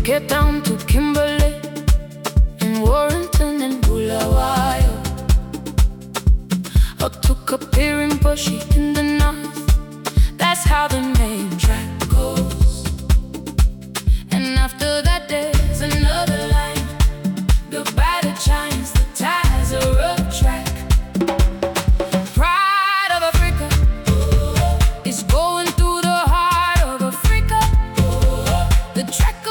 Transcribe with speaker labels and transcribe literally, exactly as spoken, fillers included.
Speaker 1: get down to Kimberley and Warrington and Bulawayo, or to Kapiring Bushy in the north. That's how the main track goes. And after that there's another line. Goodbye to Chines, the ties are rough track. Pride of Africa is going through the heart of Africa. The track